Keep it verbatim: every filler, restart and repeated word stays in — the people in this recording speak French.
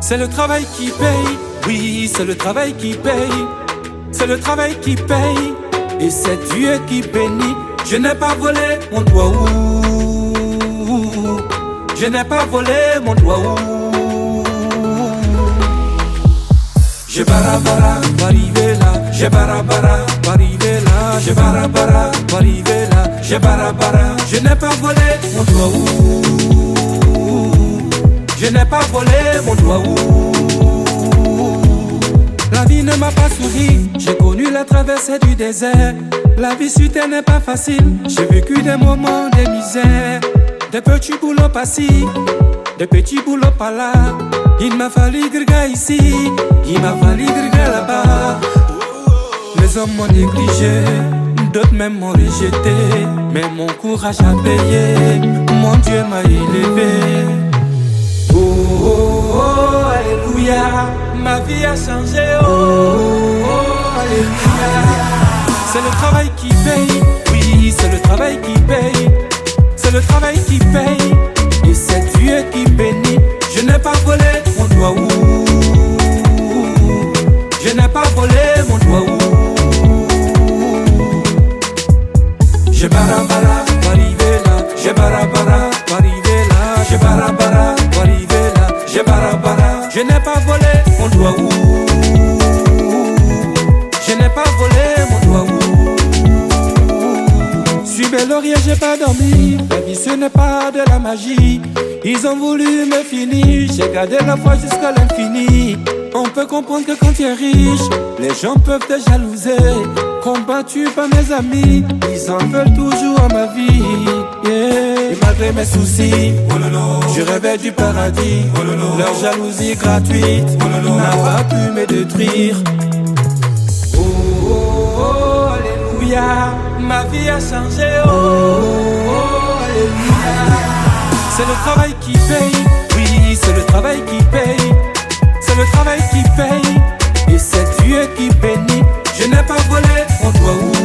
C'est le travail qui paye, oui, c'est le travail qui paye. C'est le travail qui paye, et c'est Dieu qui bénit. Je n'ai pas volé mon doigt où. Je n'ai pas volé mon doigt où. Je barabara, va arriver là. Je barabara, va arriver là. Je barabara, va arriver là. Je barabara, je n'ai pas volé mon doigt où. Je n'ai pas volé mon doigt où. La vie ne m'a pas souri, j'ai connu la traversée du désert. La vie sur terre n'est pas facile, j'ai vécu des moments de misère. Des petits boulots par-ci, des petits boulots par-là. Il m'a fallu grga ici, il m'a fallu grga là-bas. Les hommes m'ont négligé, d'autres même m'ont rejeté. Mais mon courage a payé, mon Dieu m'a élevé. Oh, oh, oh, alléluia, ma vie a changé. Oh, oh, alléluia. C'est le travail qui paye, oui, c'est le travail qui paye. C'est le travail qui paye, et c'est Dieu qui bénit. Je n'ai pas volé mon doigt où. Je n'ai pas volé mon doigt où. Je barabara, va arriver là. Je barabara, va arriver là. Je barabara, va arriver là. Je barabara, je n'ai pas volé mon doigt où. Je n'ai pas volé mon doigt où. Suis laurier, j'ai pas dormi. La vie ce n'est pas de la magie. Ils ont voulu me finir. J'ai gardé la foi jusqu'à l'infini. On peut comprendre que quand tu es riche, les gens peuvent te jalouser. Combattu par mes amis, ils en veulent toujours à ma vie. Yeah. Et malgré mes soucis, oh lolo, je rêvais du paradis. Oh lolo, leur jalousie gratuite oh lolo, n'a pas pu me détruire. Oh, oh, oh, alléluia, ma vie a changé. Oh, oh, alléluia. C'est le travail qui paye, oui, c'est le travail qui paye. C'est le travail qui paye, et c'est Dieu qui bénit. Je n'ai pas volé mon doigt où.